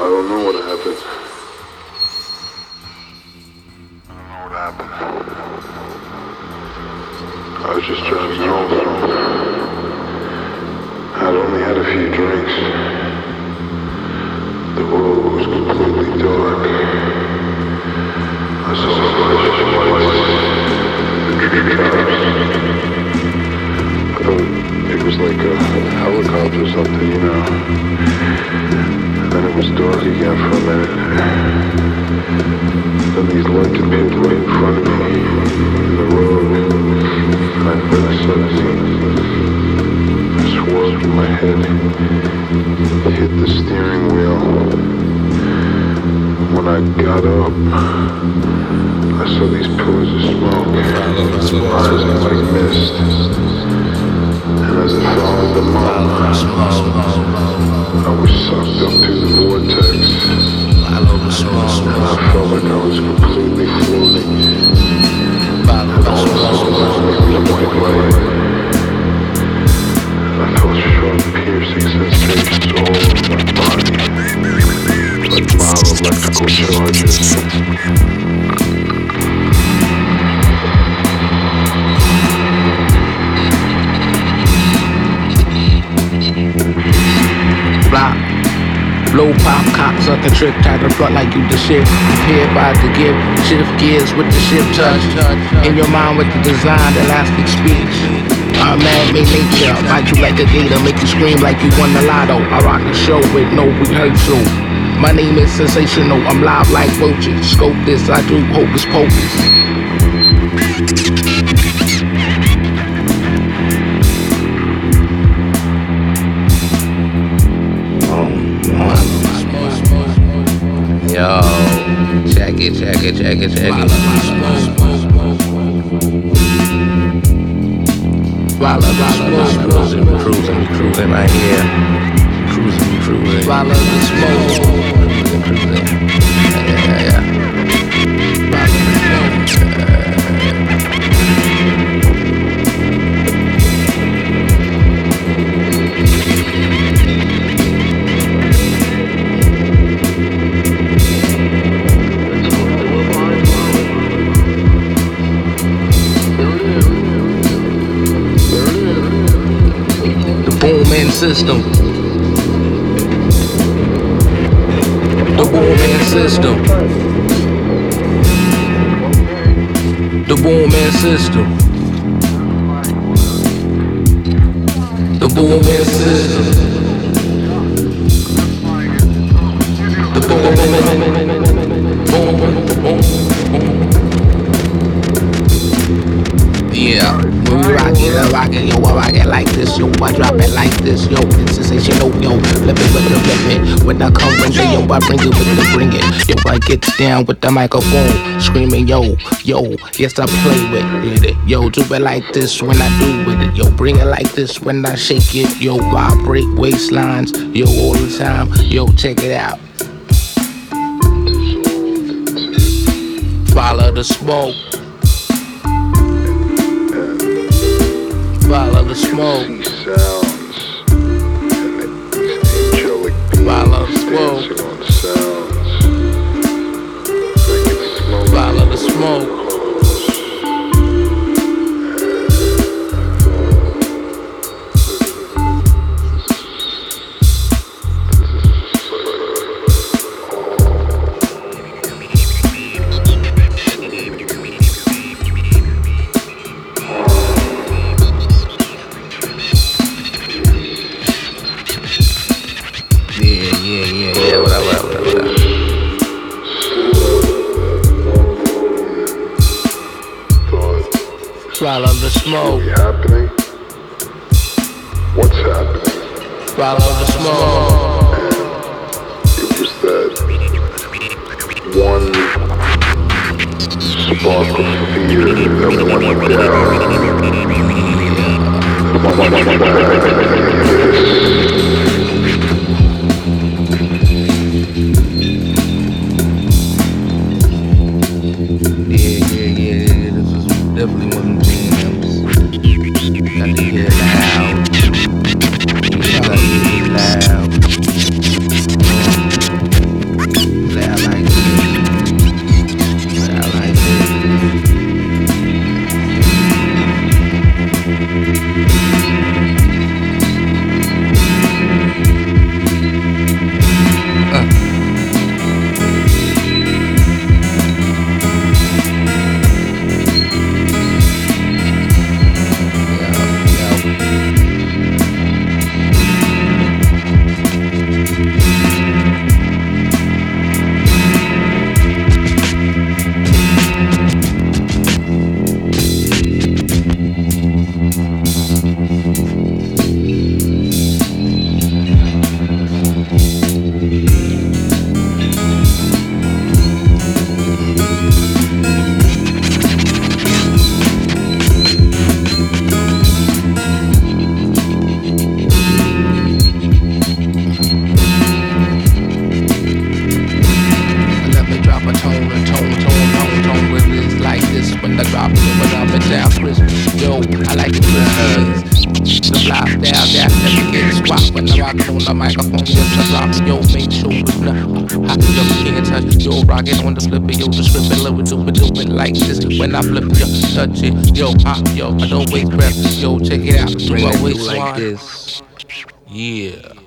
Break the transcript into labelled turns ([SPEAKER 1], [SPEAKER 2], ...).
[SPEAKER 1] don't know what happened. I don't know what happened. I was just driving home. I'd only had a few drinks. The road was completely dark. I saw flashing lights. The cars. I thought it was like a helicopter or something, you know. Then it was dark again for a minute. Then these lights appeared right in front of me in the road. And I felt something swirled in my head, hit the steering wheel. When I got up, I saw these pillars of smoke rising like mist. And as I followed them up, I was sucked up through the vortex. And I felt like I was completely floating. And all of a sudden there was a white light. I felt sharp, piercing sensations all over my body, like mild electrical charges.
[SPEAKER 2] Block, blow pop, cocksucker trip, try to front like you the shit. Prepare about to give, shift gears with the ship touch. In your mind with the design, elastic speech. I'm mad, made nature, bite you like a gator, make you scream like you won the lotto. I rock the show with no rehearsal. My name is sensational, I'm live like roaches. Scope this, I do hocus pocus. Yo, check it. Cruising right here. Cruising. Follow the smoke. Cruising. Yeah. System. The booming system. The booming system. The booming system. The boom. Yeah. When we rock it, yo, I rock it like this, yo, I drop it like this, yo, it's sensational, yo, flip it, when I come with it, yo, I bring it with the bring it, yo, I get down with the microphone, screaming, yo, yes, I play with it, yo, do it like this when I do with it, yo, bring it like this when I shake it, yo, vibrate waistlines, yo, all the time, yo, check it out. Follow the smoke. Follow the smoke. Follow the smoke. Follow the smoke. Yeah, whatever. Follow the smoke.
[SPEAKER 1] Happening? What's happening?
[SPEAKER 2] Follow the smoke.
[SPEAKER 1] It was that one spark of fear that went
[SPEAKER 2] Yeah. This is definitely one of them jams. Got to get it loud. Got to get it loud. I like it with the fly style that never get squat when I rock on the microphone. Yes, I rock, yo, make sure it's not hot. Yo, can't touch, yo, rock it on the flipper, yo, the script and love it, do it like this. When I flip, yo, touch it, yo, hot, yo, I don't waste breath, yo, check it out, do I waste like this? Yeah.